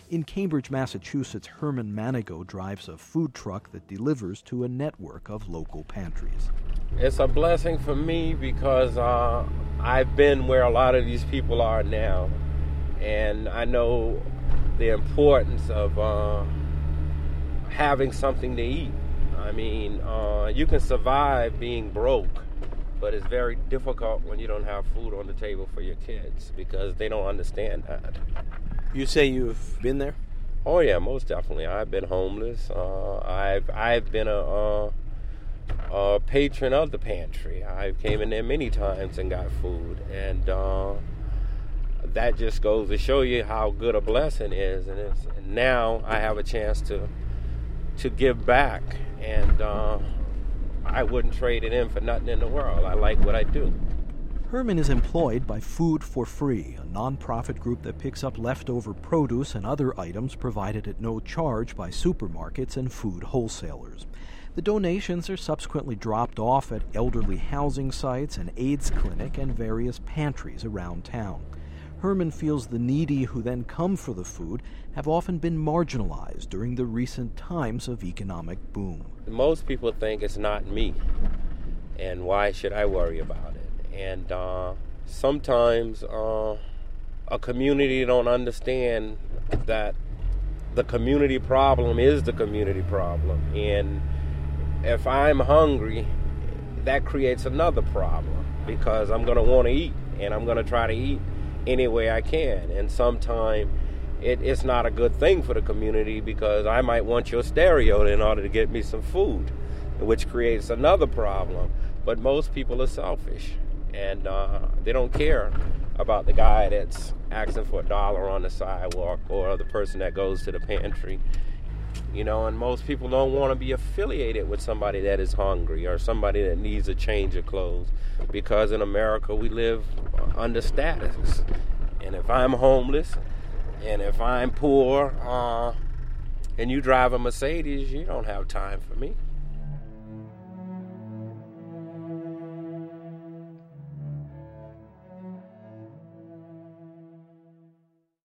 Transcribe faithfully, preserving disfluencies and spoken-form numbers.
In Cambridge, Massachusetts, Herman Manigo drives a food truck that delivers to a network of local pantries. It's a blessing for me because uh, I've been where a lot of these people are now, and I know the importance of uh, having something to eat. I mean, uh, you can survive being broke, but it's very difficult when you don't have food on the table for your kids because they don't understand that. You say you've been there? Oh yeah, most definitely. I've been homeless. Uh, I've I've been a, uh, a patron of the pantry. I came in there many times and got food, and uh, that just goes to show you how good a blessing is. And, it's, and now I have a chance to to give back, and uh, I wouldn't trade it in for nothing in the world. I like what I do. Herman is employed by Food for Free, a nonprofit group that picks up leftover produce and other items provided at no charge by supermarkets and food wholesalers. The donations are subsequently dropped off at elderly housing sites, an AIDS clinic, and various pantries around town. Herman feels the needy who then come for the food have often been marginalized during the recent times of economic boom. Most people think it's not me, and why should I worry about it? And uh, sometimes uh, a community don't understand that the community problem is the community problem. And if I'm hungry, that creates another problem because I'm going to want to eat, and I'm going to try to eat any way I can. And sometimes it, it's not a good thing for the community because I might want your stereo in order to get me some food, which creates another problem. But most people are selfish. And uh, they don't care about the guy that's asking for a dollar on the sidewalk or the person that goes to the pantry. You know, and most people don't want to be affiliated with somebody that is hungry or somebody that needs a change of clothes because in America we live under status. And if I'm homeless and if I'm poor uh, and you drive a Mercedes, you don't have time for me.